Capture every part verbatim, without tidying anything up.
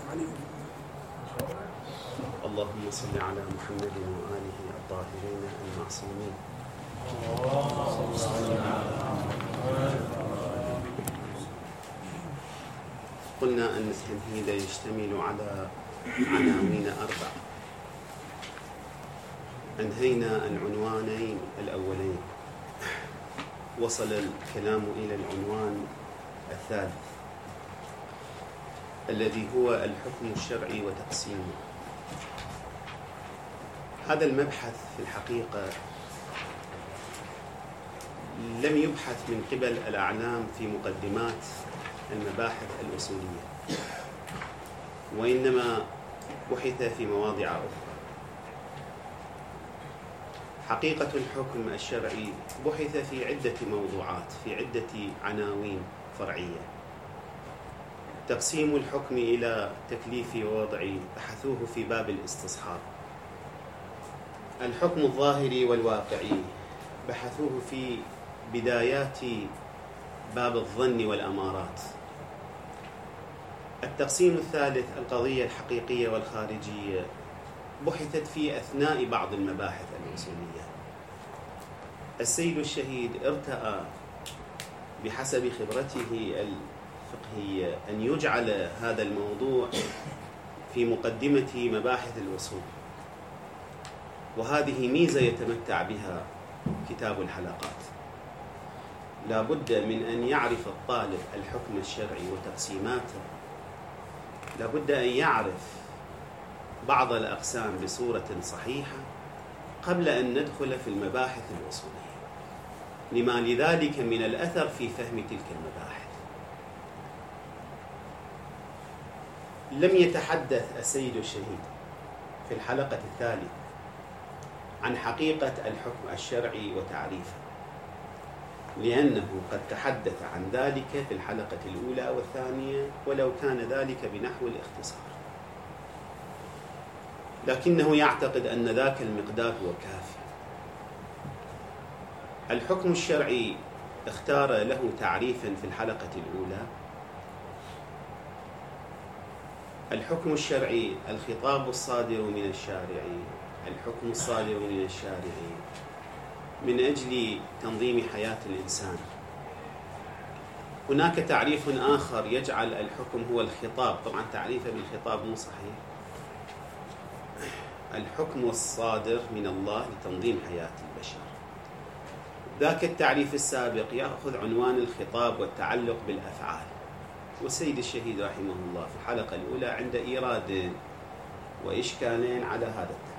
اللهم صل على محمد وآله الطاهرين المعصومين. قلنا أن التمهيد يشتمل على عناوين أربع. أنهينا العنوانين الأولين، وصل الكلام إلى العنوان الثالث الذي هو الحكم الشرعي وتقسيمه. هذا المبحث في الحقيقة لم يبحث من قبل الأعلام في مقدمات المباحث الأصولية، وإنما بحث في مواضع أخرى. حقيقة الحكم الشرعي بحث في عدة موضوعات، في عدة عناوين فرعية. تقسيم الحكم إلى تكليف ووضع بحثوه في باب الاستصحاب. الحكم الظاهري والواقعي بحثوه في بدايات باب الظن والأمارات. التقسيم الثالث القضية الحقيقية والخارجية بحثت في أثناء بعض المباحث الأصولية. السيد الشهيد ارتأى بحسب خبرته الفقهية أن يجعل هذا الموضوع في مقدمة مباحث الأصول، وهذه ميزة يتمتع بها كتاب الحلقات. لا بد من أن يعرف الطالب الحكم الشرعي وتقسيماته، لا بد أن يعرف بعض الأقسام بصورة صحيحة قبل أن ندخل في المباحث الأصولية، لما لذلك من الأثر في فهم تلك المباحث. لم يتحدث السيد الشهيد في الحلقة الثالثة عن حقيقة الحكم الشرعي وتعريفه، لأنه قد تحدث عن ذلك في الحلقة الأولى والثانية، ولو كان ذلك بنحو الاختصار، لكنه يعتقد أن ذاك المقدار هو كافي. الحكم الشرعي اختار له تعريفا في الحلقة الأولى: الحكم الشرعي الخطاب الصادر من الشارع، الحكم الصادر من الشارع من أجل تنظيم حياة الإنسان. هناك تعريف آخر يجعل الحكم هو الخطاب، طبعا تعريفه بالخطاب مو صحيح، الحكم الصادر من الله لتنظيم حياة البشر. ذاك التعريف السابق يأخذ عنوان الخطاب والتعلق بالأفعال، والسيد الشهيد رحمه الله في الحلقة الأولى عند إيراد وإشكالين على هذا التعريف.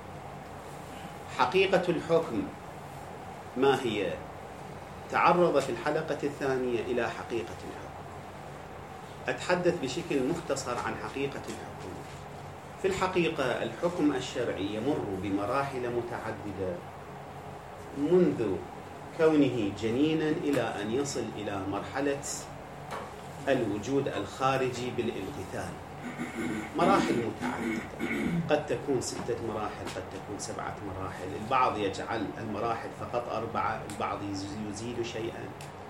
حقيقة الحكم ما هي؟ تعرض في الحلقة الثانية إلى حقيقة الحكم. أتحدث بشكل مختصر عن حقيقة الحكم. في الحقيقة الحكم الشرعي يمر بمراحل متعددة منذ كونه جنينا إلى أن يصل إلى مرحلة الوجود الخارجي بالامتثال. مراحل متعددة، قد تكون ستة مراحل، قد تكون سبعة مراحل، البعض يجعل المراحل فقط أربعة، البعض يزيد شيئا.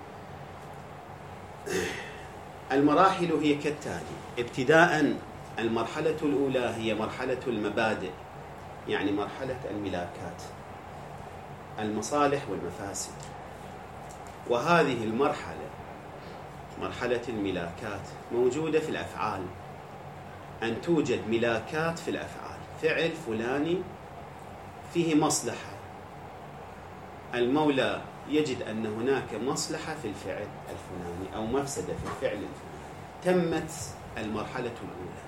المراحل هي كالتالي: ابتداء المرحلة الأولى هي مرحلة المبادئ، يعني مرحلة الملاكات، المصالح والمفاسد. وهذه المرحلة، مرحلة الملاكات، موجودة في الأفعال، أن توجد ملاكات في الأفعال. فعل فلاني فيه مصلحة، المولى يجد أن هناك مصلحة في الفعل الفلاني أو مفسدة في الفعل الفلاني. تمت المرحلة الأولى.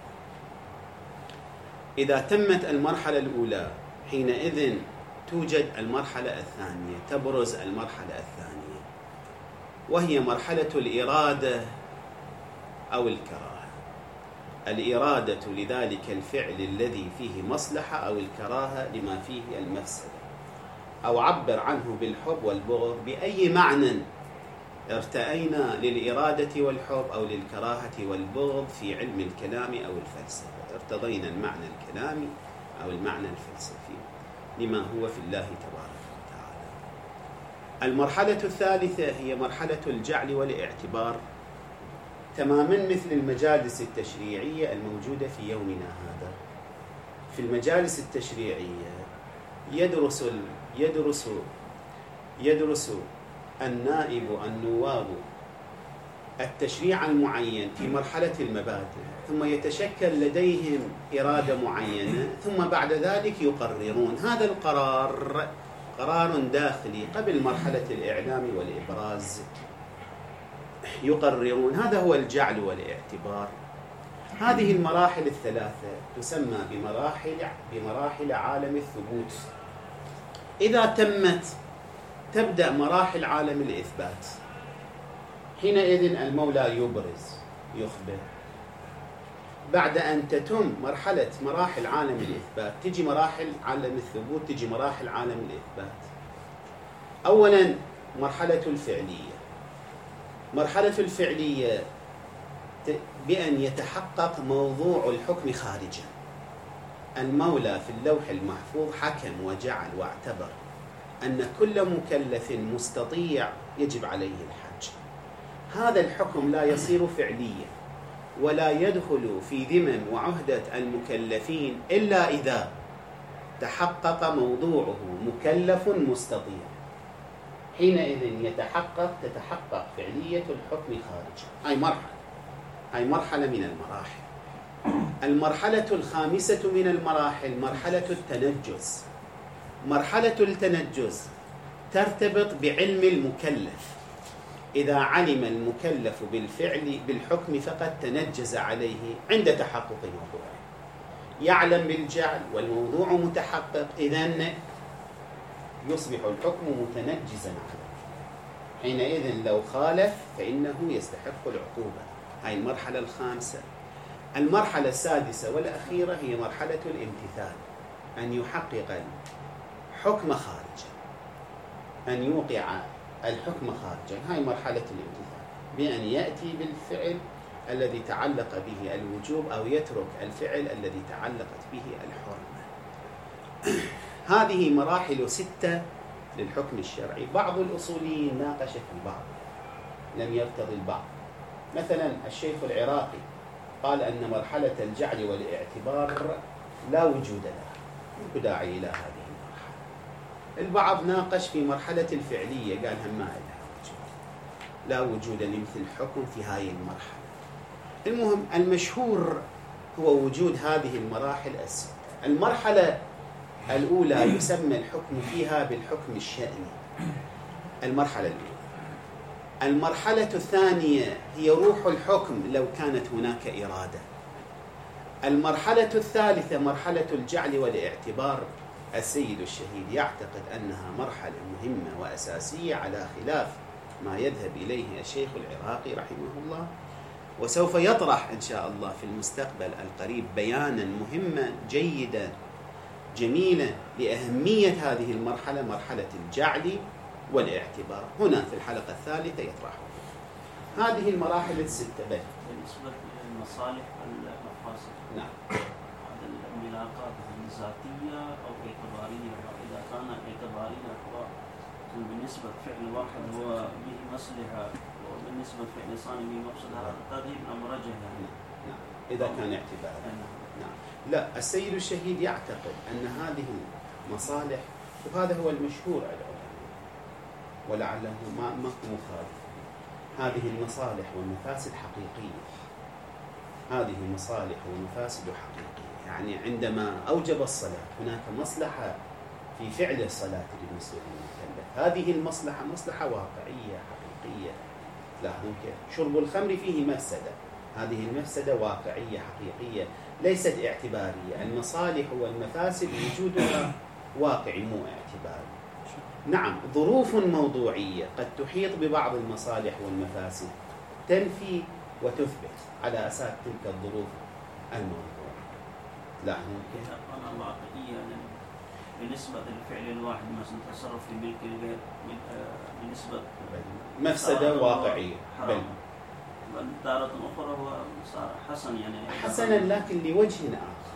إذا تمت المرحلة الأولى حينئذ توجد المرحلة الثانية، تبرز المرحلة الثانية، وهي مرحلة الإرادة أو الكراهة. الإرادة لذلك الفعل الذي فيه مصلحة، أو الكراهة لما فيه المفسدة، أو عبر عنه بالحب والبغض بأي معنى ارتأينا للإرادة والحب أو للكراهة والبغض في علم الكلام أو الفلسفة. ارتضينا المعنى الكلامي أو المعنى الفلسفي لما هو في الله تبارك وتعالى. المرحلة الثالثة هي مرحلة الجعل والاعتبار تماما مثل المجالس التشريعية الموجودة في يومنا هذا. في المجالس التشريعية يدرس يدرس يدرس النائب النواب التشريع المعين في مرحلة المبادئ، ثم يتشكل لديهم إرادة معينة، ثم بعد ذلك يقررون. هذا القرار قرار داخلي قبل مرحلة الإعلام والإبراز، يقررون. هذا هو الجعل والاعتبار. هذه المراحل الثلاثة تسمى بمراحل بمراحل عالم الثبوت. إذا تمت تبدأ مراحل عالم الإثبات. حينئذ المولى يبرز، يخبر. بعد أن تتم مرحلة مراحل عالم الإثبات تجي مراحل عالم الثبوت، تجي مراحل عالم الإثبات. أولا مرحلة الفعلية. مرحلة الفعلية بأن يتحقق موضوع الحكم خارجا. المولى في اللوح المحفوظ حكم وجعل واعتبر أن كل مكلف مستطيع يجب عليه الحج. هذا الحكم لا يصير فعليا ولا يدخل في ذمم وعهدة المكلفين إلا إذا تحقق موضوعه مكلف مستطيع. حينئذ يتحقق تتحقق فعلية الحكم خارجا. هاي مرحلة هاي مرحلة من المراحل. المرحلة الخامسة من المراحل مرحلة التنجز. مرحلة التنجز ترتبط بعلم المكلف. إذا علم المكلف بالفعل بالحكم فقد تنجز عليه عند تحقق موضوعه. يعلم بالجعل والموضوع متحقق، إذن يصبح الحكم متنجزا عليه. حينئذ لو خالف فإنه يستحق العقوبة. هاي المرحلة الخامسة. المرحلة السادسة والأخيرة هي مرحلة الامتثال، أن يحقق الحكم خارجا، أن يوقع الحكم خارجا. هاي مرحلة الامتثال، بأن يأتي بالفعل الذي تعلق به الوجوب أو يترك الفعل الذي تعلقت به الحرمة. هذه مراحل ستة للحكم الشرعي. بعض الأصوليين ناقش في البعض، لم يرتضي البعض. مثلا الشيخ العراقي قال أن مرحلة الجعل والاعتبار لا وجود لها، لا داعي إلى هذه المرحلة. البعض ناقش في مرحلة الفعلية، قال هم ما لها وجود، لا وجود لمثل الحكم في هذه المرحلة. المهم المشهور هو وجود هذه المراحل الستة. المرحلة الأولى يسمى الحكم فيها بالحكم الشأني، المرحلة الأولى. المرحلة الثانية هي روح الحكم لو كانت هناك إرادة. المرحلة الثالثة مرحلة الجعل والاعتبار. السيد الشهيد يعتقد أنها مرحلة مهمة وأساسية على خلاف ما يذهب إليه الشيخ العراقي رحمه الله، وسوف يطرح إن شاء الله في المستقبل القريب بيانا مهما جيدا جميلا لأهمية هذه المرحلة، مرحلة الجعل والاعتبار. هنا في الحلقة الثالثة يطرحه هذه المراحل الستة. بل بالنسبة للمصالح والمفاسد، نعم، هذا الملاقات ذاتية أو اعتبارية؟ إذا كان اعتبارية هو بالنسبة لفعل واحد هو به مصلحة، وبالنسبة لفعل ثاني به مفسدة، هذه أمر يعني. نعم، إذا كان اعتباري. نعم. لا، السيد الشهيد يعتقد أن هذه المصالح، وهذا هو المشهور على العلماء ولعله ما ماكو مخالف، هذه المصالح والمفاسد حقيقية. هذه المصالح والمفاسد حقيقية، يعني عندما أوجب الصلاة هناك مصلحة في فعل الصلاة بالنسبة للمكلف. هذه المصلحة مصلحة واقعية حقيقية. لاحظوا كيف شرب الخمر فيه مفسدة، هذه المفسدة واقعية حقيقية ليست اعتبارية. المصالح والمفاسد وجودها واقعي مو اعتباري. نعم، ظروف موضوعية قد تحيط ببعض المصالح والمفاسد تنفي وتثبت على أساس تلك الظروف الموضوعية. لاحظوا كيف أنا واقعية بالنسبة للفعل الواحد، مثلا تصرف في ملك الغير بالنسبة مفسدة واقعية، بل تارة أخرى هو حسن يعني حسنا لكن لوجه آخر.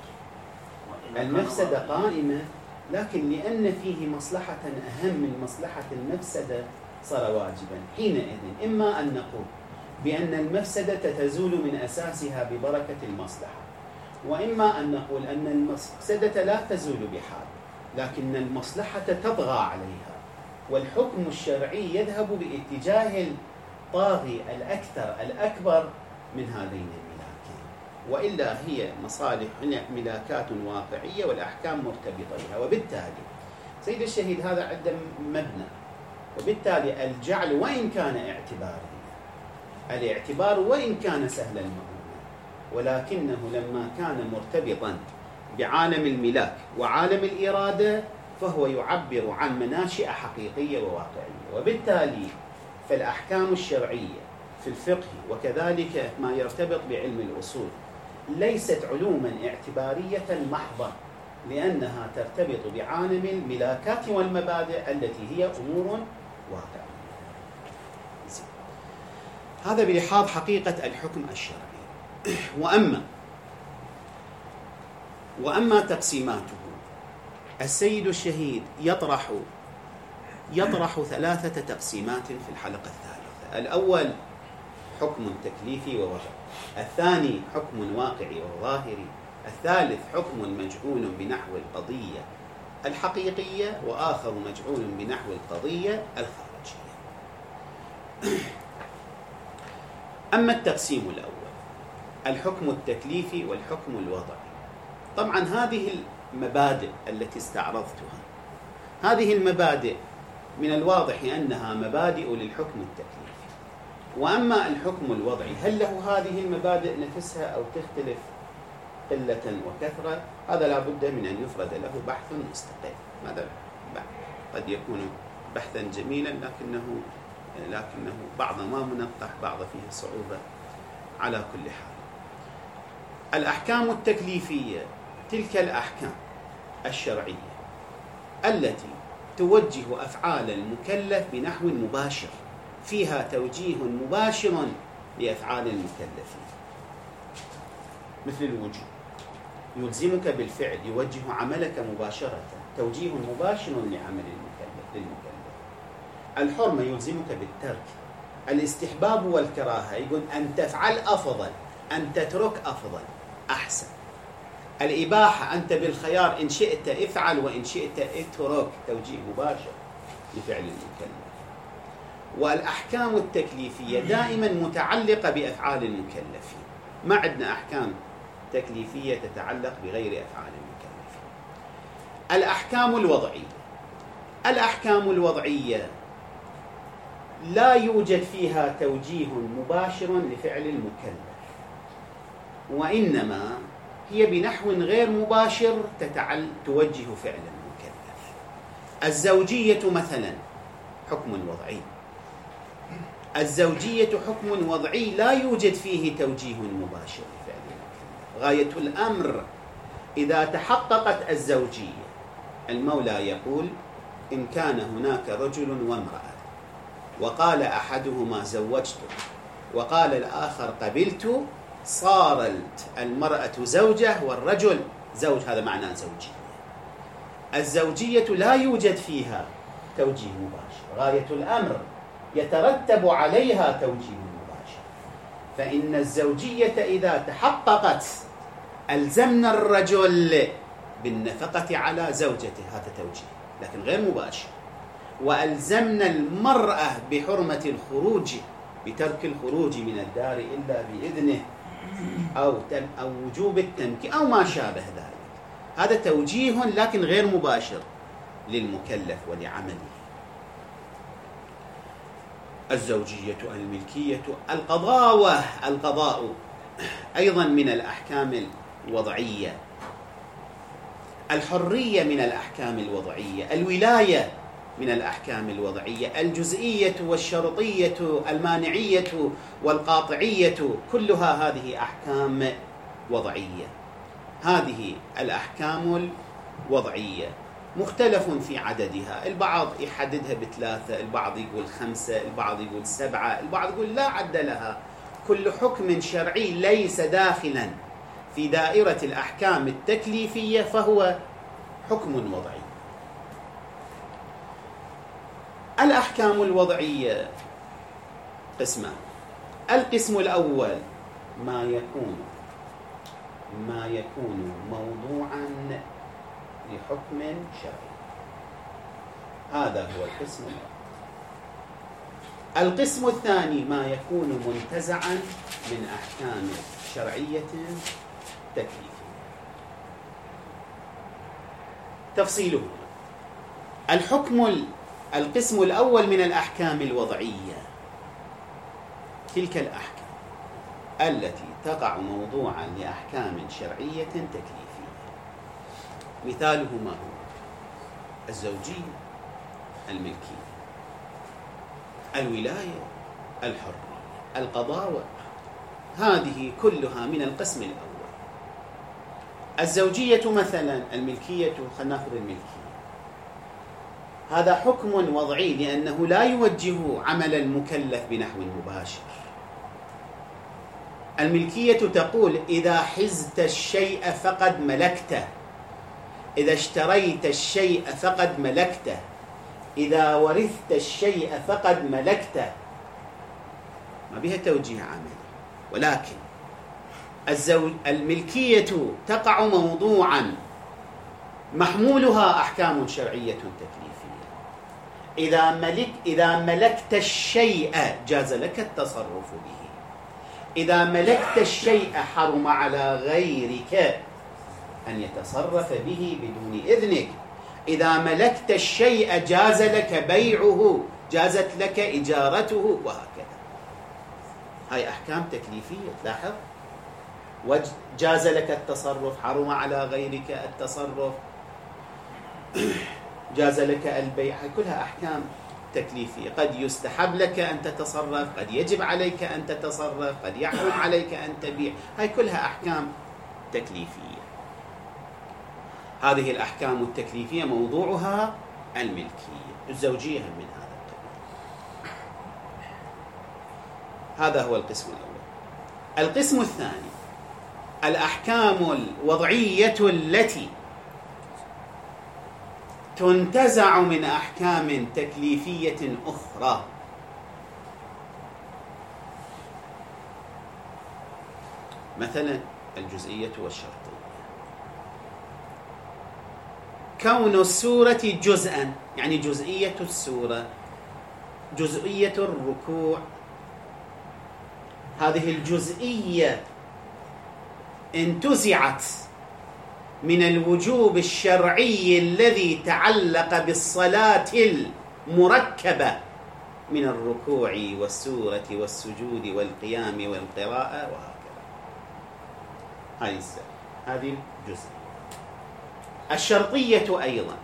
المفسدة قائمة، لكن لأن فيه مصلحة أهم من مصلحة المفسدة صار واجبا. حينئذ إما أن نقول بأن المفسدة تزول من أساسها ببركة المصلحة، وإما أن نقول أن المفسدة لا تزول بحال، لكن المصلحة تطغى عليها، والحكم الشرعي يذهب باتجاه الطاغي الأكثر الأكبر من هذين الملاكين، وإلا هي مصالح ملاكات واقعية والأحكام مرتبطة بها. وبالتالي سيد الشهيد هذا عنده مبنى، وبالتالي الجعل وإن كان اعتباريا، الاعتبار وإن كان سهل المعونة، ولكنه لما كان مرتبطا بعالم الملاك وعالم الإرادة فهو يعبر عن مناشئ حقيقية وواقعية. وبالتالي فالأحكام الشرعية في الفقه وكذلك ما يرتبط بعلم الأصول ليست علوما اعتبارية محضة، لأنها ترتبط بعالم الملاكات والمبادئ التي هي أمور واقعية. هذا بلحاظ حقيقة الحكم الشرعي. وأما وأما تقسيماته، السيد الشهيد يطرح يطرح ثلاثة تقسيمات في الحلقة الثالثة. الأول حكم تكليفي ووضعي، الثاني حكم واقعي وظاهري، الثالث حكم مجعول بنحو القضية الحقيقية، وآخر مجعول بنحو القضية الخارجية. أما التقسيم الأول الحكم التكليفي والحكم الوضعي، طبعا هذه المبادئ التي استعرضتها، هذه المبادئ من الواضح أنها مبادئ للحكم التكليفي. وأما الحكم الوضعي هل له هذه المبادئ نفسها أو تختلف قلة وكثرة؟ هذا لا بد من أن يفرد له بحث مستقل. هذا قد يكون بحثا جميلا لكنه لكنه بعض ما منقح، بعض فيه صعوبة. على كل حال، الأحكام التكليفية تلك الأحكام الشرعية التي توجه أفعال المكلف بنحو مباشر، فيها توجيه مباشر لأفعال المكلفين، مثل الوجوب، يلزمك بالفعل، يوجه عملك مباشرة، توجيه مباشر لعمل المكلف للمكلف. الحرمة يلزمك بالترك، الاستحباب والكراهة يقول أن تفعل أفضل، أن تترك أفضل أحسن. الإباحة أنت بالخيار، إن شئت افعل وإن شئت اترك، توجيه مباشر لفعل المكلف. والأحكام التكليفية دائما متعلقة بأفعال المكلفين، ما عندنا أحكام تكليفية تتعلق بغير أفعال المكلفين. الأحكام الوضعية، الأحكام الوضعية لا يوجد فيها توجيه مباشر لفعل المكلف، وإنما هي بنحو غير مباشر تتعل توجه فعل المكلف. الزوجية مثلا حكم وضعي، الزوجية حكم وضعي لا يوجد فيه توجيه مباشر لفعل المكلف. غاية الأمر إذا تحققت الزوجية، المولى يقول: إن كان هناك رجل وامرأة وقال أحدهما زوجته وقال الآخر قبلت، صارت المرأة زوجة والرجل زوج، هذا معنى زوجية. الزوجية لا يوجد فيها توجيه مباشر، غاية الأمر يترتب عليها توجيه مباشر. فإن الزوجية إذا تحققت ألزمنا الرجل بالنفقة على زوجته، هذا توجيه لكن غير مباشر. وألزمنا المرأة بحرمة الخروج، بترك الخروج من الدار إلا بإذنه، أو أو وجوب التمكين أو ما شابه ذلك، هذا توجيه لكن غير مباشر للمكلف ولعمله. الزوجية، الملكية، القضاوة، القضاء أيضا من الأحكام الوضعية، الحرية من الأحكام الوضعية، الولاية من الأحكام الوضعية، الجزئية والشرطية، المانعية والقاطعية، كلها هذه أحكام وضعية. هذه الأحكام الوضعية مختلف في عددها، البعض يحددها بثلاثة، البعض يقول خمسة، البعض يقول سبعة، البعض يقول لا عد لها. كل حكم شرعي ليس داخلا في دائرة الأحكام التكليفية فهو حكم وضعي. الأحكام الوضعية قسمان: القسم الأول ما يكون ما يكون موضوعا لحكم شرعي، هذا هو القسم الأول. القسم الثاني ما يكون منتزعا من أحكام شرعية تكليفية. تفصيله: الحكم القسم الأول من الأحكام الوضعية، تلك الأحكام التي تقع موضوعا لأحكام شرعية تكليفية. مثاله ما هو؟ الزوجية، الملكية، الولاية، الحرية، القضاء، هذه كلها من القسم الأول. الزوجية مثلا، الملكية، خلينا ناخذ الملكية، هذا حكم وضعي لأنه لا يوجه عمل المكلف بنحو مباشر. الملكية تقول: إذا حزت الشيء فقد ملكته، إذا اشتريت الشيء فقد ملكته، إذا ورثت الشيء فقد ملكته، ما بها توجيه عملي. ولكن الزوج الملكية تقع موضوعا محمولها أحكام شرعية تكليفية. إذا ملك إذا ملكت الشيء جاز لك التصرف به، إذا ملكت الشيء حرم على غيرك أن يتصرف به بدون إذنك، إذا ملكت الشيء جاز لك بيعه، جازت لك إجارته، وهكذا. هاي أحكام تكليفية. لاحظ، وجاز لك التصرف، حرم على غيرك التصرف، جاز لك البيع، هاي كلها أحكام تكليفية. قد يستحب لك أن تتصرف، قد يجب عليك أن تتصرف، قد يحرم عليك أن تبيع، هاي كلها أحكام تكليفية. هذه الأحكام التكليفية موضوعها الملكية. الزوجية من هذا القبيل. هذا هو القسم الأول. القسم الثاني الأحكام الوضعية التي تنتزع من أحكام تكليفية أخرى. مثلا الجزئية والشرطية. كون السورة جزءا، يعني جزئية السورة، جزئية الركوع، هذه الجزئية انتزعت من الوجوب الشرعي الذي تعلق بالصلاة المركبة من الركوع والسورة والسجود والقيام والقراءة وهكذا. هذه هذه الجزئية. الشرطية أيضا،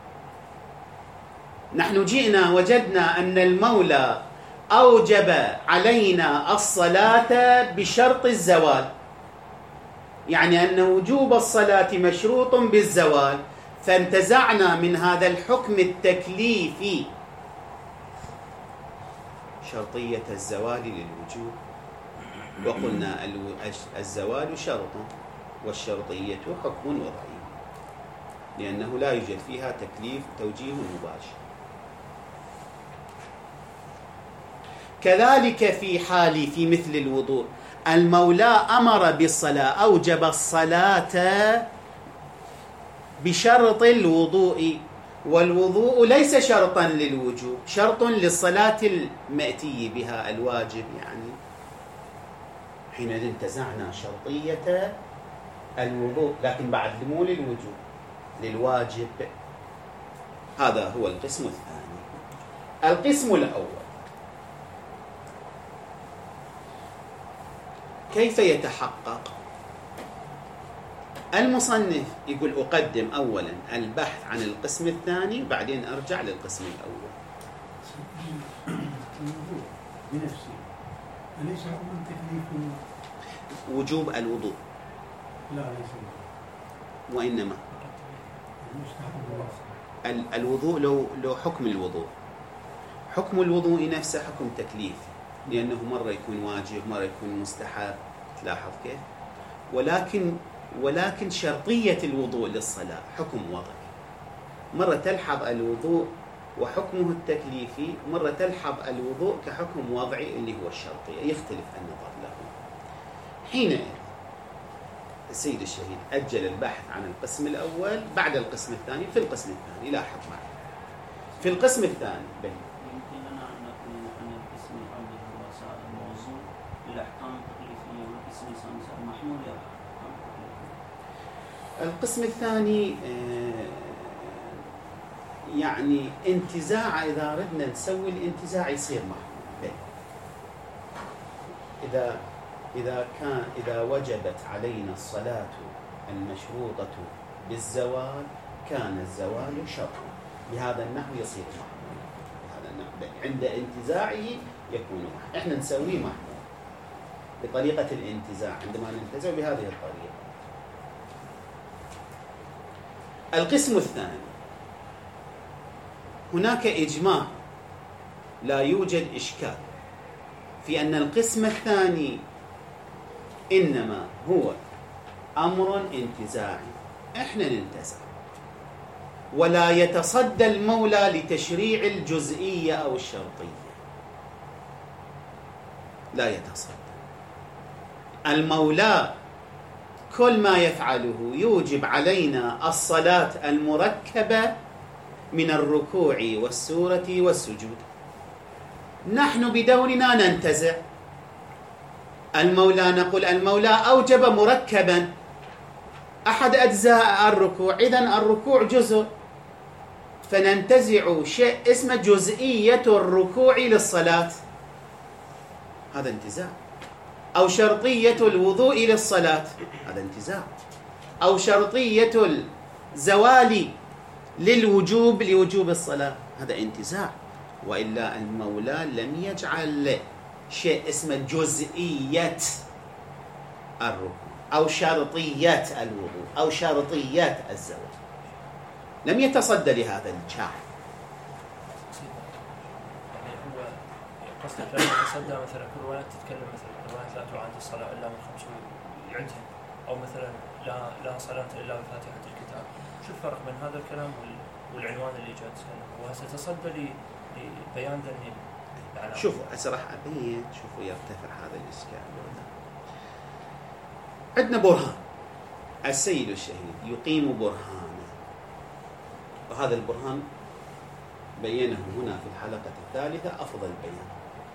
نحن جئنا وجدنا أن المولى أوجب علينا الصلاة بشرط الزوال، يعني أن وجوب الصلاة مشروط بالزوال، فانتزعنا من هذا الحكم التكليفي شرطية الزوال للوجوب، وقلنا الزوال شرط والشرطية حكم وضعي، لأنه لا يوجد فيها تكليف توجيه مباشر. كذلك في حال في مثل الوضوء، المولى أمر بالصلاة، أوجب الصلاة بشرط الوضوء، والوضوء ليس شرطا للوجوب، شرط للصلاة المأتي بها الواجب. يعني حينئذ انتزعنا شرطية الوضوء، لكن بعد مو للوجوب، للواجب. هذا هو القسم الثاني. القسم الأول كيف يتحقق؟ المصنف يقول: أقدم أولا البحث عن القسم الثاني، بعدين أرجع للقسم الأول. الوضوء بنفسه أليس حكم تكليف؟ وجوب الوضوء لا ليس، وإنما الوضوء لو لو حكم الوضوء، حكم الوضوء نفسه حكم تكليف، لأنه مرة يكون واجب، مرة يكون مستحب. تلاحظ كيف؟ ولكن ولكن شرطية الوضوء للصلاة حكم وضعي. مرة تلحظ الوضوء وحكمه التكليفي، مرة تلحظ الوضوء كحكم وضعي اللي هو الشرطية، يختلف النظر له. حينئذ السيد الشهيد أجل البحث عن القسم الأول بعد القسم الثاني في القسم الثاني. لاحظ معي في القسم الثاني بين يمكن لنا أن نقول أن القسم الأول هو صار موضوع للأحكام التكليفية، والقسم الثاني صار محمول على الأحكام التكليفية. القسم الثاني يعني انتزاع، إذا ردنا نسوي الانتزاع يصير محمول. إذا إذا كان إذا وجبت علينا الصلاة المشروطة بالزوال كان الزوال شرطا، بهذا النحو يصير محمول. بهذا النحو عند انتزاعه يكون محمول. إحنا نسويه محمول بطريقة الانتزاع، عندما ننتزع بهذه الطريقة. القسم الثاني هناك إجماع، لا يوجد إشكال في أن القسم الثاني إنما هو أمر انتزاعي، إحنا ننتزع، ولا يتصدى المولى لتشريع الجزئية أو الشرطية، لا يتصدى. المولى كل ما يفعله يوجب علينا الصلاة المركبة من الركوع والسورة والسجود، نحن بدورنا ننتزع. المولى نقول المولى أوجب مركبا أحد أجزاء الركوع، إذن الركوع جزء، فننتزع شيء اسمه جزئية الركوع للصلاة، هذا انتزاع. أو شرطية الوضوء للصلاة، هذا انتزاع. أو شرطية الزوال للوجوب لوجوب الصلاة، هذا انتزاع. وإلا المولى لم يجعل شيء اسمه جزئية الركوع أو شرطية الوضوء أو شرطية الزوال، لم يتصدى لهذا الشاعر. يعني هو قصدك لما يتصدى مثلا كل ولاية تتكلم مثلا الرواية لا تعاد الصلاة إلا من خمس عندهم، أو مثلا لا لا صلاة إلا بفاتحة الكتاب. شو الفرق بين هذا الكلام والعنوان اللي جاء هو ستصدى لبيان ذنين؟ شوفوا أسرح أبين، شوفوا يرتفع هذا الإشكال. عندنا برهان، السيد الشهيد يقيم برهانا، وهذا البرهان بينه هنا في الحلقة الثالثة أفضل بيان.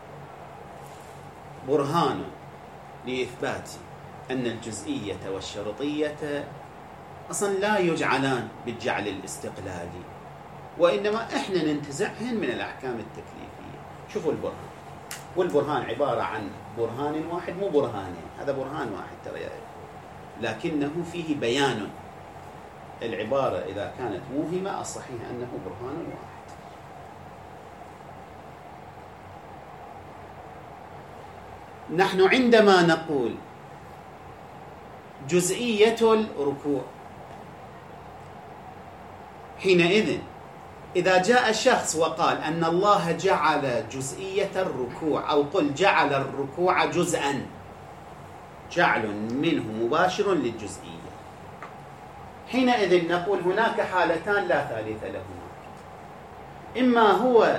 برهان لإثبات أن الجزئية والشرطية أصلا لا يجعلان بالجعل الاستقلالي، وإنما إحنا ننتزعهن من الأحكام التكليفية. شوفوا البرهان، والبرهان عبارة عن برهان واحد مو برهانين، هذا برهان واحد ترى، لكنه فيه بيان. العبارة إذا كانت موهمة الصحيح أنه برهان واحد. نحن عندما نقول جزئية الركوع، حينئذ إذا جاء الشخص وقال أن الله جعل جزئية الركوع، أو قل جعل الركوع جزءا، جعل منه مباشر للجزئية، حينئذ نقول هناك حالتان لا ثالث لهما. إما هو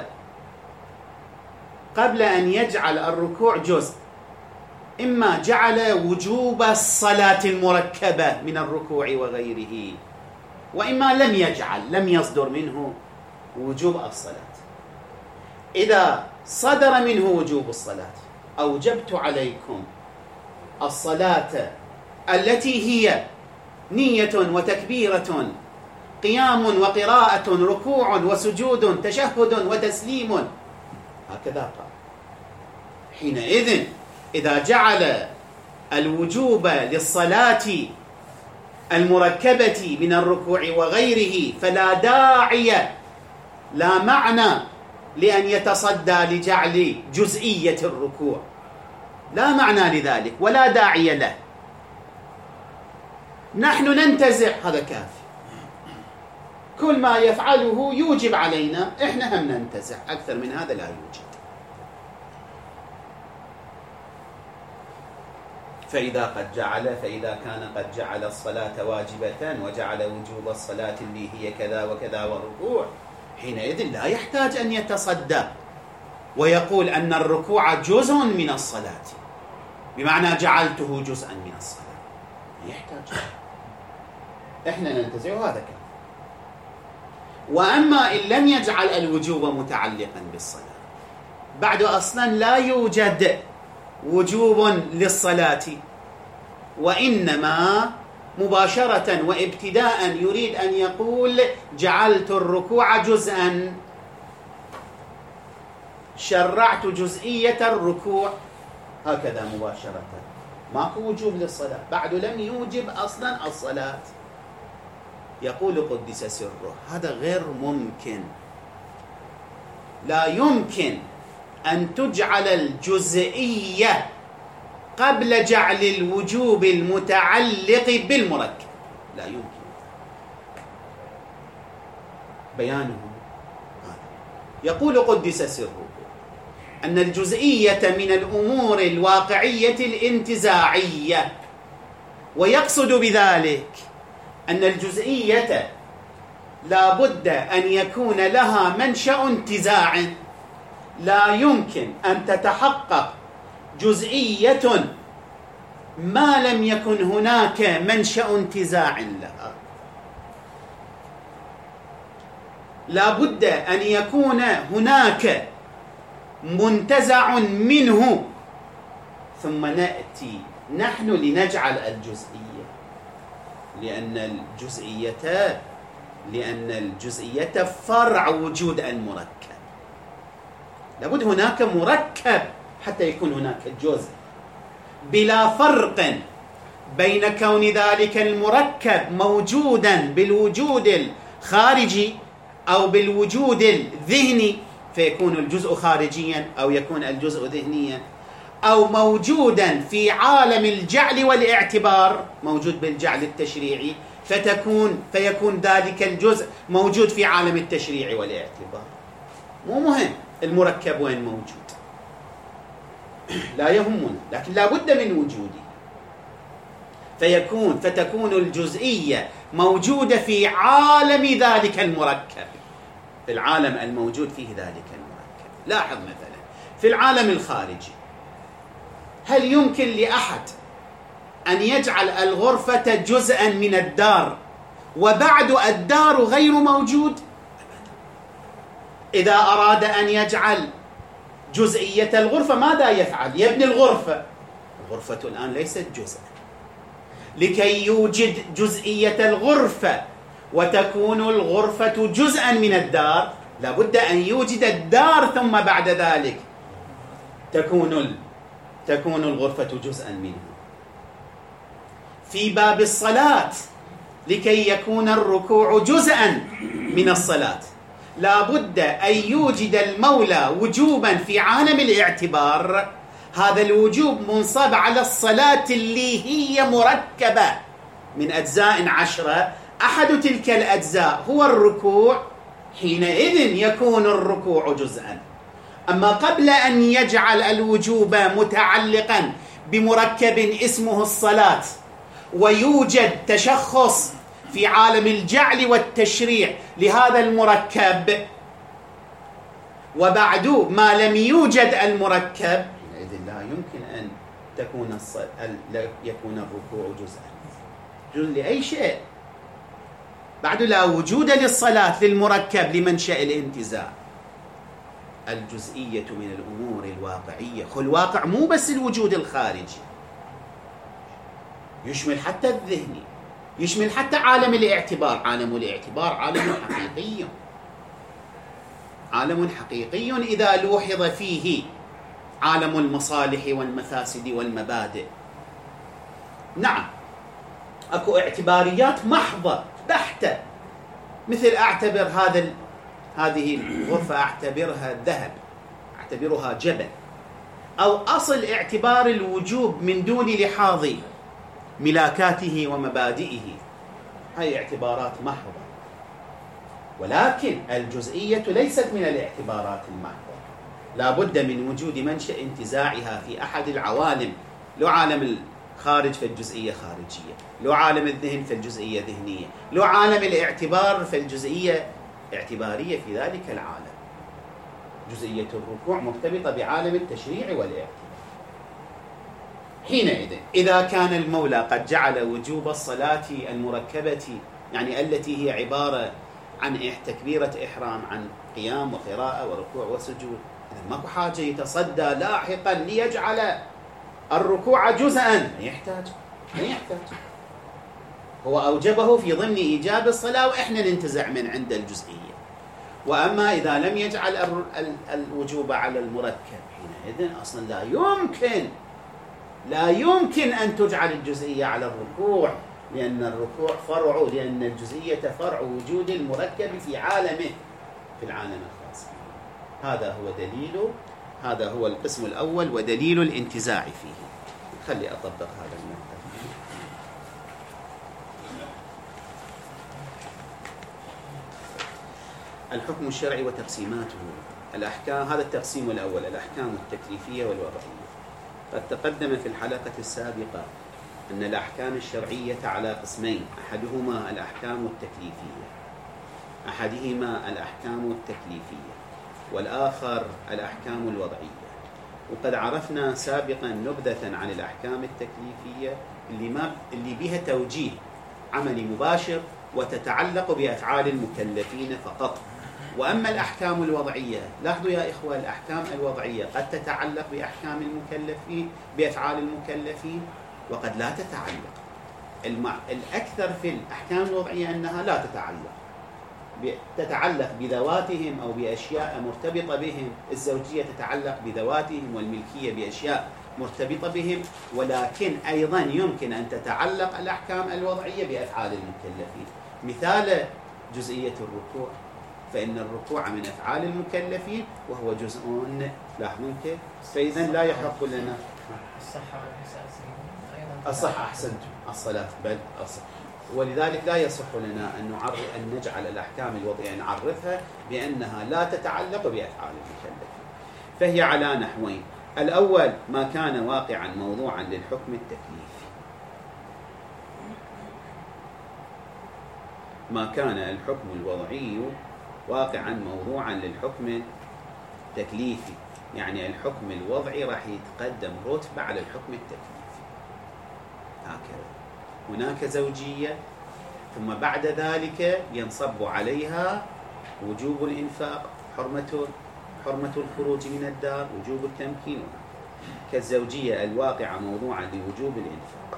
قبل أن يجعل الركوع جزء، إما جعل وجوب الصلاة المركبة من الركوع وغيره، وإما لم يجعل، لم يصدر منه وجوب الصلاة. إذا صدر منه وجوب الصلاة، أوجبت عليكم الصلاة التي هي نية وتكبيرة، قيام وقراءة، ركوع وسجود، تشهد وتسليم، هكذا قال. حينئذ إذا جعل الوجوب للصلاة المركبة من الركوع وغيره فلا داعي، لا معنى لأن يتصدى لجعل جزئية الركوع، لا معنى لذلك ولا داعي له. نحن ننتزع، هذا كافي. كل ما يفعله يوجب علينا، إحنا هم ننتزع، أكثر من هذا لا يوجد. فإذا قد جعل فإذا كان قد جعل الصلاة واجبة وجعل وجوب الصلاة اللي هي كذا وكذا والركوع، حينئذ لا يحتاج أن يتصدى ويقول أن الركوع جزء من الصلاة، بمعنى جعلته جزءا من الصلاة، يحتاج. إحنا ننتزع هذا كلام. وأما إن لم يجعل الوجوب متعلقا بالصلاة، بعد أصلا لا يوجد وجوب للصلاة، وإنما مباشرة وابتداء يريد أن يقول جعلت الركوع جزءا، شرعت جزئية الركوع، هكذا مباشرة، ماكو وجوب للصلاة، بعد لم يوجب أصلا الصلاة. يقول قدس سره هذا غير ممكن، لا يمكن أن تجعل الجزئية قبل جعل الوجوب المتعلق بالمركب، لا يمكن. بيانه يقول قدس سره أن الجزئية من الأمور الواقعية الانتزاعية، ويقصد بذلك أن الجزئية لا بد أن يكون لها منشأ انتزاع، لا يمكن أن تتحقق جزئية ما لم يكن هناك منشأ انتزاع لها، لا بد أن يكون هناك منتزع منه، ثم نأتي نحن لنجعل الجزئية، لأن الجزئية لأن الجزئية فرع وجود المركب، لابد هناك مركب حتى يكون هناك جزء، بلا فرق بين كون ذلك المركب موجودا بالوجود الخارجي أو بالوجود الذهني فيكون الجزء خارجيا أو يكون الجزء ذهنيا، أو موجودا في عالم الجعل والاعتبار، موجود بالجعل التشريعي فتكون فيكون ذلك الجزء موجود في عالم التشريع والاعتبار. مو مهم المركب وين موجود، لا يهمنا، لكن لا بد من وجوده، فيكون فتكون الجزئية موجودة في عالم ذلك المركب، في العالم الموجود فيه ذلك المركب. لاحظ مثلا في العالم الخارجي، هل يمكن لأحد أن يجعل الغرفة جزءا من الدار وبعد الدار غير موجود؟ إذا أراد أن يجعل جزئية الغرفة ماذا يفعل؟ يبني الغرفة، الغرفة الآن ليست جزءا، لكي يوجد جزئية الغرفة وتكون الغرفة جزءا من الدار لابد أن يوجد الدار، ثم بعد ذلك تكون ال... تكون الغرفة جزءا منه. في باب الصلاة لكي يكون الركوع جزءا من الصلاة لابد أن يوجد المولى وجوبا في عالم الاعتبار، هذا الوجوب منصب على الصلاة اللي هي مركبة من أجزاء عشرة، أحد تلك الأجزاء هو الركوع، حينئذ يكون الركوع جزءا. أما قبل أن يجعل الوجوب متعلقا بمركب اسمه الصلاة ويوجد تشخص في عالم الجعل والتشريع لهذا المركب، وبعد ما لم يوجد المركب حينئذ لا يمكن أن تكون لا يكون الركوع جزءا جزء لأي شيء، بعد لا وجود للصلاة للمركب لمنشأ الانتزاع. الجزئية من الأمور الواقعية، خو الواقع مو بس الوجود الخارجي، يشمل حتى الذهني، يشمل حتى عالم الاعتبار. عالم الاعتبار عالم حقيقي، عالم حقيقي إذا لوحظ فيه عالم المصالح والمفاسد والمبادئ. نعم أكو اعتباريات محضة بحتة، مثل أعتبر هذا ال... هذه الغرفة أعتبرها ذهب، أعتبرها جبل، أو أصل اعتبار الوجوب من دون لحاظ ملاكاته ومبادئه، هاي اعتبارات محضة. ولكن الجزئية ليست من الاعتبارات المحضة، لا بد من وجود منشأ انتزاعها في أحد العوالم، لو عالم الخارج فالجزئية خارجية، لو عالم الذهن فالجزئية ذهنية، لو عالم الاعتبار فالجزئية اعتبارية في ذلك العالم. جزئية الركوع مرتبطة بعالم التشريع والاعتبار. حينئذ إذا كان المولى قد جعل وجوب الصلاة المركبة، يعني التي هي عبارة عن تكبيرة إحرام، عن قيام وقراءة وركوع وسجود، إذا ماكو حاجة يتصدى لاحقا ليجعل الركوع جزءا، ما يحتاج ما يحتاج هو أوجبه في ضمن إيجاب الصلاة وإحنا ننتزع من عند الجزئية. وأما إذا لم يجعل الوجوب على المركب، حينئذ أصلا لا يمكن لا يمكن أن تجعل الجزئية على الركوع، لأن الركوع فرع، لأن الجزئية فرع وجود المركب في عالمه، في العالم الخاص. هذا هو دليل، هذا هو القسم الأول ودليل الانتزاع فيه. خلي أطبق هذا المنطق. الحكم الشرعي وتقسيماته. الأحكام، هذا التقسيم الأول، الأحكام التكليفية والوضعية. قد تقدم في الحلقة السابقة أن الأحكام الشرعية على قسمين، أحدهما الأحكام التكليفية أحدهما الأحكام التكليفية والآخر الأحكام الوضعية. وقد عرفنا سابقا نبذة عن الأحكام التكليفية اللي, ما اللي بها توجيه عملي مباشر وتتعلق بأفعال المكلفين فقط. وأما الأحكام الوضعية، لاحظوا يا إخوة، الأحكام الوضعية قد تتعلق بأحكام المكلفين، بأفعال المكلفين، وقد لا تتعلق. المع... الأكثر في الأحكام الوضعية أنها لا تتعلق، تتعلق بذواتهم أو بأشياء مرتبطة بهم. الزوجية تتعلق بذواتهم، والملكية بأشياء مرتبطة بهم، ولكن أيضا يمكن أن تتعلق الأحكام الوضعية بأفعال المكلفين. مثال جزئية الركوع، فإن الركوع من أفعال المكلفين وهو جزء، لاحظون كيف؟ فإذا لا يحق لنا الصحة الصحة أحسنت الصلاة بل الصحة. ولذلك لا يصح لنا أن نعرف أن نجعل الأحكام الوضعية نعرفها بأنها لا تتعلق بأفعال المكلفين. فهي على نحوين: الأول ما كان واقعا موضوعا للحكم التكليفي، ما كان الحكم الوضعي واقعا موضوعا للحكم التكليفي، يعني الحكم الوضعي راح يتقدم رتبة على الحكم التكليفي. هكذا هناك زوجية، ثم بعد ذلك ينصب عليها وجوب الإنفاق، حرمة حرمة الخروج من الدار، وجوب التمكين، كالزوجية الواقعة موضوعا لوجوب الإنفاق،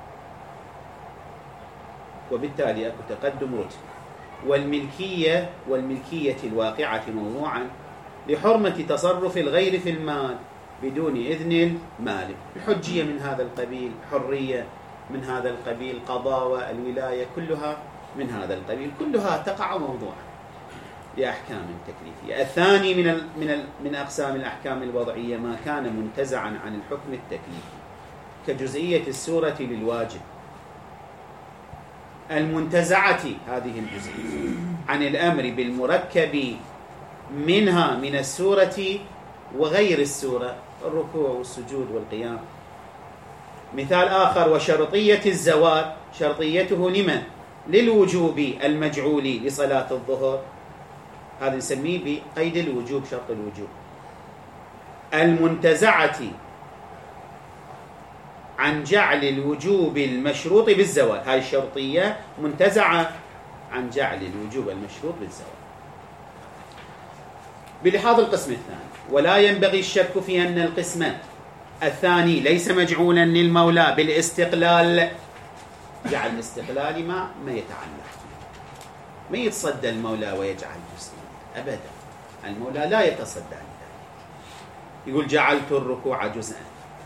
وبالتالي أكو تقدم رتبة. والملكية والملكية الواقعة موضوعا لحرمة تصرف الغير في المال بدون إذن المالك، الحجية من هذا القبيل، حرية من هذا القبيل، قضاوة، الولاية، كلها من هذا القبيل، كلها تقع موضوعا لأحكام تكليفية. الثاني من ال من ال من أقسام الأحكام الوضعية ما كان منتزعا عن الحكم التكليفي، كجزئية السورة للواجب، المنتزعة هذه الجزئية عن الأمر بالمركب منها من السورة وغير السورة، الركوع والسجود والقيام. مثال آخر: وشرطية الزوال، شرطيته لمن؟ للوجوب المجعول لصلاة الظهر، هذا نسميه بقيد الوجوب، شرط الوجوب. المنتزعة عن جعل الوجوب المشروط بالزوال، هاي الشرطية منتزعة عن جعل الوجوب المشروط بالزوال. بلحاظ القسم الثاني: ولا ينبغي الشك في أن القسم الثاني ليس مجعولا للمولى بالاستقلال، جعل الاستقلال ما ما يتعلق، ما يتصدى المولى ويجعل جزئيا أبدا، المولى لا يتصدى لذلك. يقول جعلت الركوع جزءا،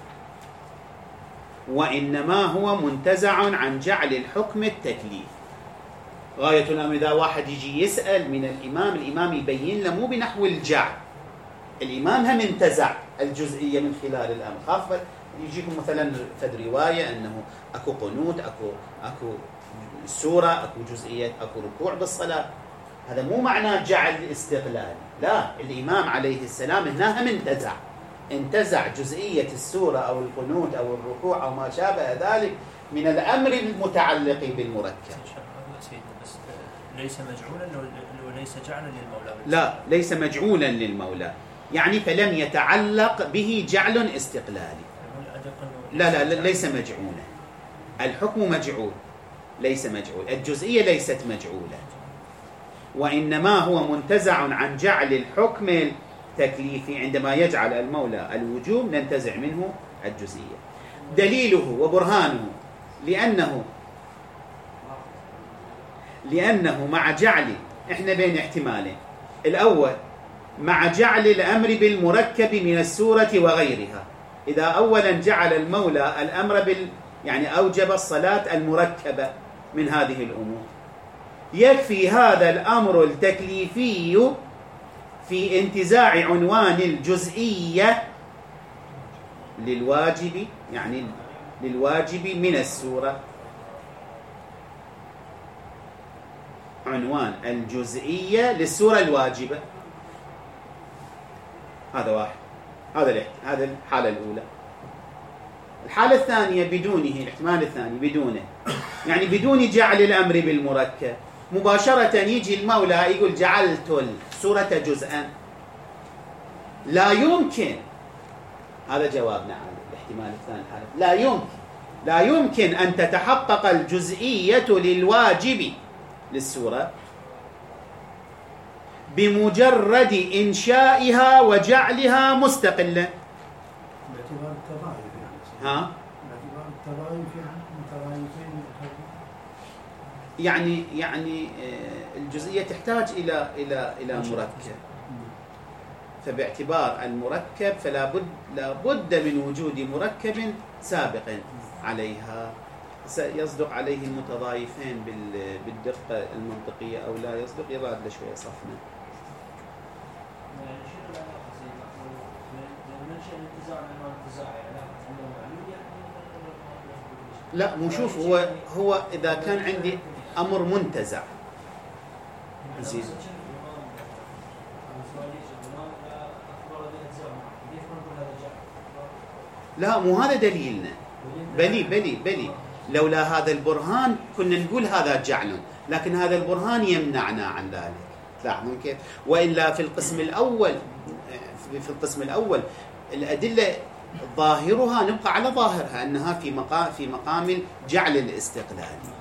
وإنما هو منتزع عن جعل الحكم التكليف. غاية الأمر إذا واحد يجي يسأل من الإمام، الإمام يبين له مو بنحو الجعل، الإمام هم انتزع الجزئية من خلال الأمر. خاف يجيكم مثلا فد رواية أنه أكو قنوت، أكو أكو سورة، أكو جزئية، أكو ركوع بالصلاة، هذا مو معناه جعل استقلال، لا، الإمام عليه السلام هنا هم انتزع انتزع جزئية السورة أو القنوت أو الركوع أو ما شابه ذلك من الأمر المتعلق بالمركب. سيدنا بس ليس مجعولا وليس جعلا للمولى. لا، ليس مجعولا للمولى، يعني فلم يتعلق به جعل استقلالي. لا لا, لا ليس مجعولا. الحكم مجعول، ليس مجعول. الجزئية ليست مجعولة، وإنما هو منتزع عن جعل الحكم التكليفي. عندما يجعل المولى الوجوب ننتزع منه الجزئية. دليله وبرهانه لأنه لأنه مع جعل، إحنا بين احتمالين. الأول مع جعل الأمر بالمركب من السورة وغيرها. إذا أولا جعل المولى الأمر بال يعني أوجب الصلاة المركبة من هذه الأمور، يكفي هذا الأمر التكليفي في انتزاع عنوان الجزئية للواجب، يعني للواجب من السورة. عنوان الجزئية للسورة الواجبة، هذا واحد. هذا هذا الحالة الأولى. الحالة الثانية بدونه، الاحتمال الثاني بدونه، يعني بدون جعل الأمر بالمركب، مباشرة يجي المولى يقول جعلت السورة جزءا. لا يمكن، هذا جوابنا عن الاحتمال الثاني. الحالة لا يمكن لا يمكن أن تتحقق الجزئية للواجب للسورة بمجرد إنشائها وجعلها مستقلا. باعتبار التضايف يعني. ها؟ باعتبار التضايف يعني متضايفين. يعني يعني الجزئية تحتاج إلى إلى إلى مركب، فباعتبار المركب فلا بد لا بد من وجود مركب سابق عليها. يصدق عليه المتضايفين بالدقة المنطقية أو لا يصدق؟ يبعد لشوية صفنا. لا مو شوف، هو هو إذا كان عندي أمر منتزع زين. لا مو هذا دليلنا. بلي بلي بلي لولا هذا البرهان كنا نقول هذا جعل، لكن هذا البرهان يمنعنا عن ذلك. لاحظون كيف؟ وإلا في القسم الأول في القسم الأول الأدلة ظاهرها نبقى على ظاهرها أنها في مقام في مقام الجعل الاستقلالي،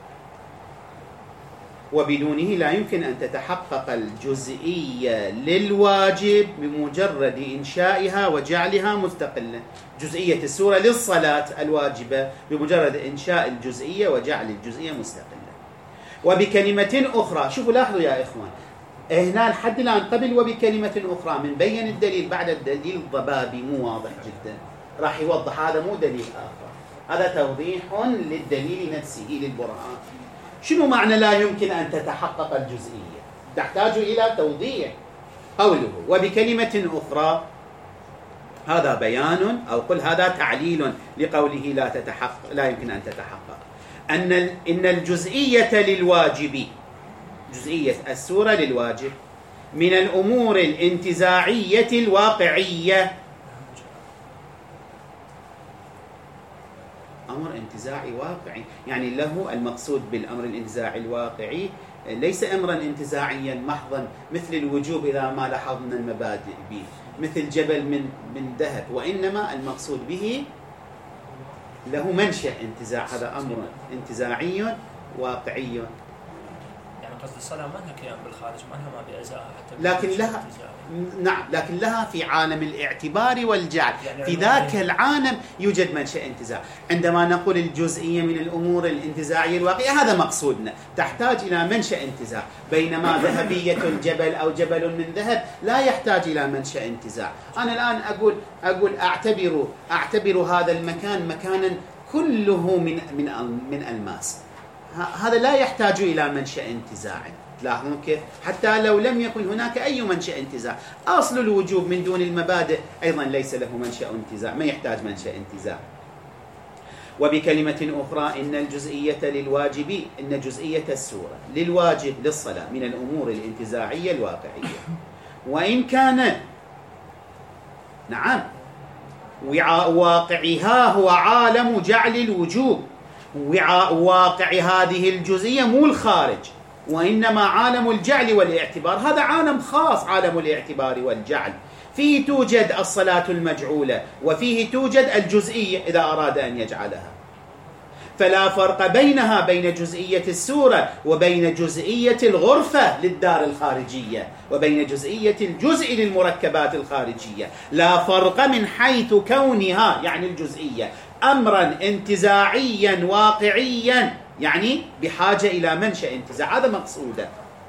وبدونه لا يمكن أن تتحقق الجزئية للواجب بمجرد إنشائها وجعلها مستقلة. جزئية السورة للصلاة الواجبة بمجرد إنشاء الجزئية وجعل الجزئية مستقلة. وبكلمة أخرى، شوفوا لاحظوا يا إخوان، هنا الحد الآن قبل وبكلمة أخرى من بين الدليل بعد الدليل الضبابي مو واضح جدا، راح يوضح هذا مو دليل آخر، هذا توضيح للدليل نفسه للبرهان. شنو معنى لا يمكن أن تتحقق الجزئية؟ تحتاج إلى توضيح. قوله وبكلمة أخرى، هذا بيان أو قل هذا تعليل لقوله لا تتحقق لا يمكن أن تتحقق. أن إن الجزئية للواجب، جزئية السورة للواجب، من الأمور الانتزاعية الواقعية. أمر انتزاعي واقعي، يعني له المقصود بالأمر الانتزاعي الواقعي ليس أمرا انتزاعيا محضا مثل الوجوب إذا ما لاحظنا المبادئ به، مثل جبل من من ذهب، وإنما المقصود به له منشأ انتزاع، هذا أمر انتزاعي واقعي. يعني قصد الصلاة ما لها قيام بالخارج، ما لها ما بأجزائها حتى، لكن لها نعم لكن لها في عالم الاعتبار والجعل، يعني في ذاك العالم يوجد منشأ انتزاع. عندما نقول الجزئية من الأمور الانتزاعية الواقعية هذا مقصودنا، تحتاج إلى منشأ انتزاع، بينما ذهبية الجبل أو جبل من ذهب لا يحتاج إلى منشأ انتزاع. أنا الآن أقول أقول أعتبر أعتبر هذا المكان مكانا كله من من من ألماس، هذا لا يحتاج إلى منشأ انتزاع. تلاحظون كيف؟ حتى لو لم يكن هناك أي منشأ انتزاع، أصل الوجوب من دون المبادئ أيضا ليس له منشأ انتزاع، ما يحتاج منشأ انتزاع. وبكلمة أخرى إن الجزئية للواجب، إن جزئية السورة للواجب للصلاة من الأمور الانتزاعية الواقعية، وإن كان نعم وعاء واقعها هو عالم جعل الوجوب. وعاء واقع هذه الجزئية مو الخارج، وإنما عالم الجعل والاعتبار هذا عالم خاص، عالم الاعتبار والجعل، فيه توجد الصلاة المجعولة وفيه توجد الجزئية إذا أراد أن يجعلها، فلا فرق بينها بين جزئية السورة وبين جزئية الغرفة للدار الخارجية وبين جزئية الجزء للمركبات الخارجية، لا فرق من حيث كونها يعني الجزئية أمرا انتزاعيا واقعيا، يعني بحاجة إلى منشأ انتزاع، هذا مقصوده.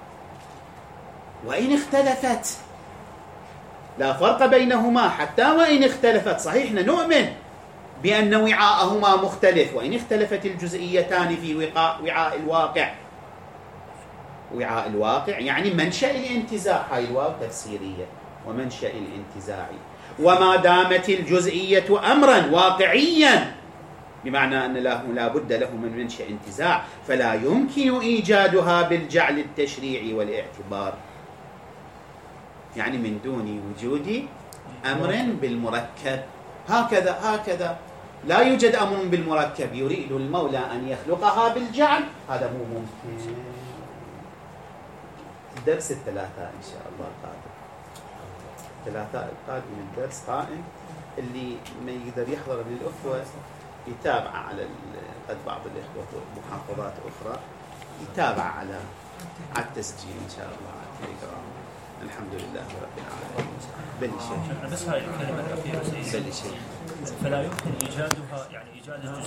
وإن اختلفت لا فرق بينهما حتى وإن اختلفت، صحيح نؤمن بأن وعاءهما مختلف، وإن اختلفت الجزئيتان في وعاء وعاء الواقع، وعاء الواقع يعني منشأ الانتزاع، هاي الواو تفسيرية ومنشأ الانتزاع، وما دامت الجزئية أمرا واقعيا بمعنى أن له لا بد له من منشأ انتزاع، فلا يمكن إيجادها بالجعل التشريعي والاعتبار، يعني من دون وجود أمر بالمركب. هكذا هكذا لا يوجد أمر بالمركب يريد المولى أن يخلقها بالجعل، هذا مو ممكن. الدرس الثلاثاء إن شاء الله قادم، الثلاثاء القادم الدرس قائم، اللي ما يقدر يحضر من الأخوة يتابع على قد بعض الإخوة محافظات أخرى يتابع على على التسجيل إن شاء الله على التليجرام. الحمد لله رب العالمين. بل شيء بس هاي الكلمة الأخيرة سيدي، بل شيء فلا يمكن إيجادها يعني إيجاد